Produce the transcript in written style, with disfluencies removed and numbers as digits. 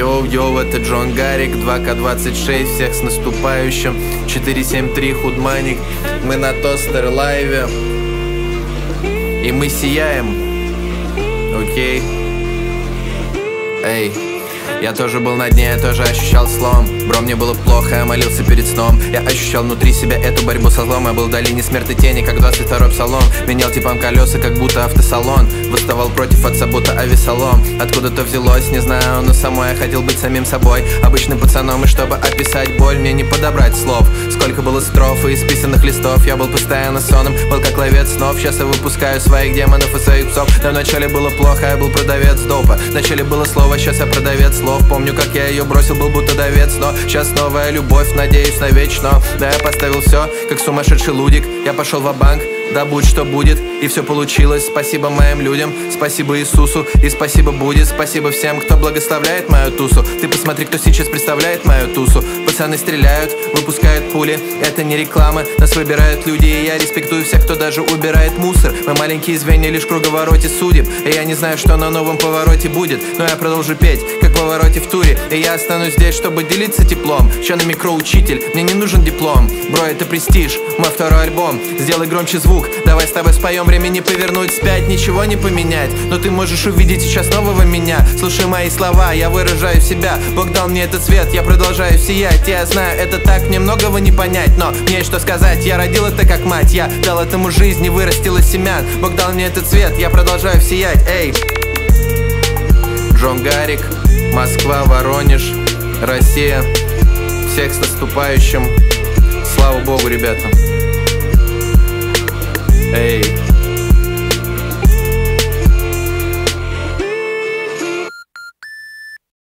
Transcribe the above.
Йоу-йоу, это Джон Гарик, 2К26, всех с наступающим. 473 Худманик, мы на Тостер лайве. И мы сияем. Окей. Эй. Я тоже был на дне, я тоже ощущал слом. Бро, мне было плохо, я молился перед сном. Я ощущал внутри себя эту борьбу со злом. Я был в долине смерти тени, как 22-й псалом. Менял типом колеса, как будто автосалон. Восставал против отца, будто авесолом. Откуда-то взялось, не знаю, но самой я хотел быть самим собой, обычным пацаном. И чтобы описать боль, мне не подобрать слов. Сколько было строф и исписанных листов. Я был постоянно сонным, был как ловец снов. Сейчас я выпускаю своих демонов и своих псов. Но вначале было плохо, я был продавец допа. Вначале было слово, сейчас я продавец слов. Помню, как я ее бросил, был будто давец. Но сейчас новая любовь, надеюсь на вечно. Да, я поставил все, как сумасшедший лудик. Я пошел ва-банк, да будь что будет. И все получилось, спасибо моим людям. Спасибо Иисусу и спасибо будет. Спасибо всем, кто благословляет мою тусу. Ты посмотри, кто сейчас представляет мою тусу. Пацаны стреляют, выпускают пули. Это не реклама, нас выбирают люди. И я респектую всех, кто даже убирает мусор. Мы маленькие звенья лишь в круговороте судеб. И я не знаю, что на новом повороте будет, но я продолжу петь, как в повороте в туре. И я останусь здесь, чтобы делиться теплом. Ща на микро учитель, мне не нужен диплом. Бро, это престиж, мой второй альбом. Сделай громче звук, давай с тобой споем. Времени повернуть вспять, ничего не поменять. Но ты можешь увидеть сейчас нового меня. Слушай мои слова, я выражаю себя. Бог дал мне этот цвет, я продолжаю сиять. Я знаю, это так, мне многого не понять. Но мне есть что сказать, я родил это как мать. Я дал этому жизнь и вырастил из семян. Бог дал мне этот цвет, я продолжаю сиять. Эй, Джон Гарик, Москва, Воронеж, Россия. Всех с наступающим. Слава Богу, ребята. Эй.